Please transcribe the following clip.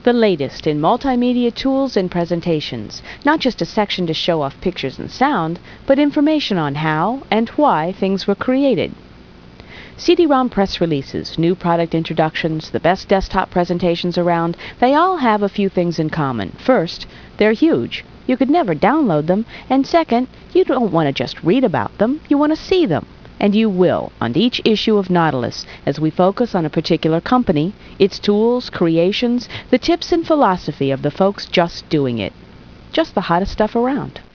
The latest in multimedia tools and presentations, not just a section to show off pictures and sound, but information on how and why things were created. CD-ROM press releases, new product introductions, the best desktop presentations around, they all have a few things in common. First, they're huge. You could never download them. And second, you don't want to just read about them, you want to see them. And you will on each issue of Nautilus as we focus on a particular company, its tools, creations, the tips and philosophy of the folks just doing it. Just the hottest stuff around.